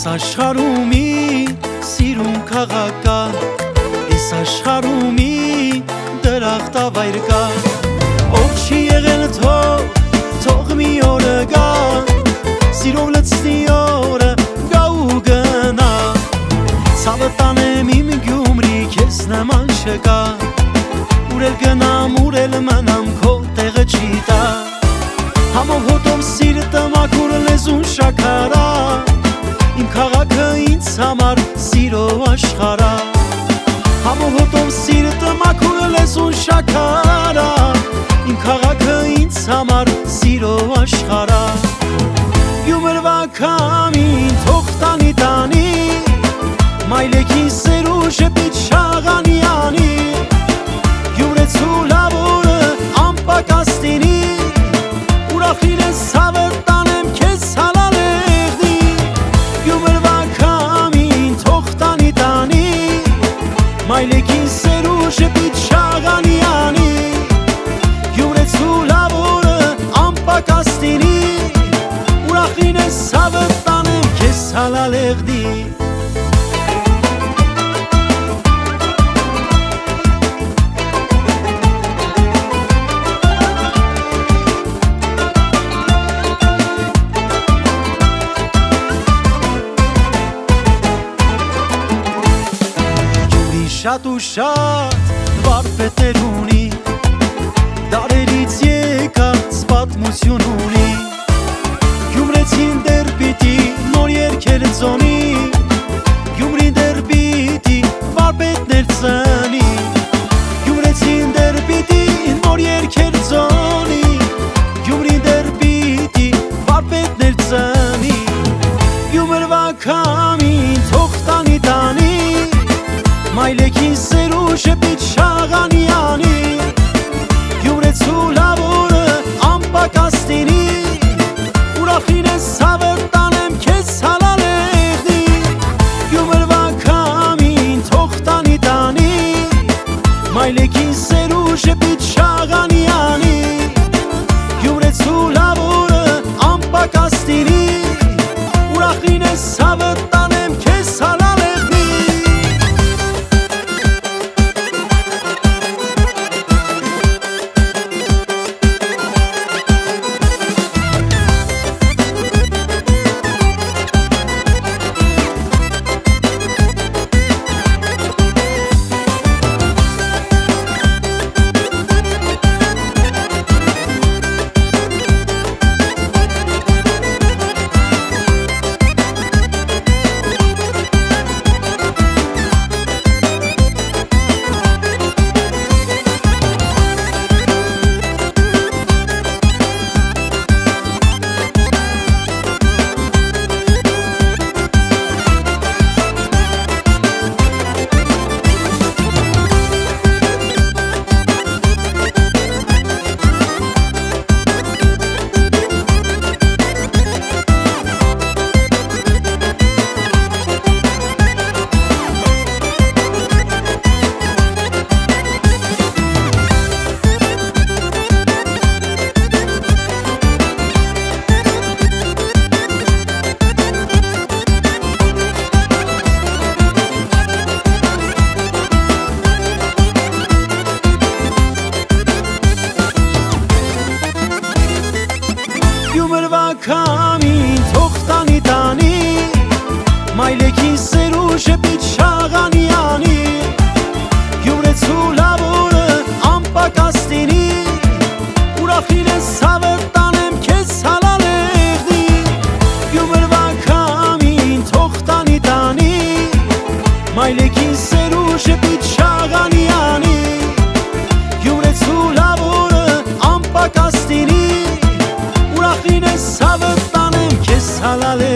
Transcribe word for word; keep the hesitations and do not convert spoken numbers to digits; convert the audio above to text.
աշխարհումի սիրուն քաղաք կա, այս աշխարհումի դրախտավայր կա, ով չի եղել թող, թող մի օրը գա, սիրով լցնի օրը գա ու գնա, ցավը տանեմ իմ Գյումրի քեզ նման չկա, ուր էլ գնամ, ուր էլ մնամ քո տեղը չի տա, համով հոտով սիրտը մաքուր լեզուն շաքարա, իմ քաղաքը ինձ համար սիրո աշխարհ ա, համով հոտով սիրտը մաքուր լեզուն շաքարա, իմ քաղաքը ինձ համար սիրո աշխարհ ա, Գյումրվա քամին թող տանի տանի, մայլեքին սերուժը պիտ շաղանի անի, Գյումրեցու լավորը անպակաս տինի, ուրախ լինես ցավը տանեմ քեզ հալալեղնի, Գյումրվա քամին թող տանի տանի, մայլեքին սերուժը պիտ շաղանի անի, Գյումրեցու լավորը անպակաս տինի, ուրախ լինես ցավը տանեմ քեզ հալալեղնի Շատ ու շատ վարպետներ ունի, դարերից եկած պատմություն ունի, Գյումրեցին դեռ պիտի նոր երգեր ձոնի, Գյումրին դեռ պիտի վարպետներ ծնի, Գյումրեցին դեռ պիտի նոր երգեր ձոնի, Գյումրին դեռ պիտի վարպետներ ծնի, Գյումրվա քամին թող տանի տանի, մայլեքին սերուժը պիտ շաղանի անի, Գյումրեցու լավորը անպակաս տինի, ուրախ լինես ցավը տանեմ քեզ հալալեղնի, Գյումրվա քամին թող տանի տանի, մայլեքին սերուժը պիտ շաղանի անի, Գյումրեցու լավորը անպակաս տինի, ուրախ լինես ցավը տանեմ քեզ հալալեղնի Գյումրվա քամին թող տանի տանի, մայլեքին սերուժը պիտ շաղանի անի, Գյումրեցու լավորը անպակաս տինի, ուրախ լինես ցավը տանեմ քեզ հալալեղնի, Գյումրվա քամին թող տանի տանի, մայլեքին սերուժը պիտ շաղանի անի, Գյումրեցու լավորը անպակաս տինի, ուրախ լինես ցավը տանեմ քեզ հալալեղնի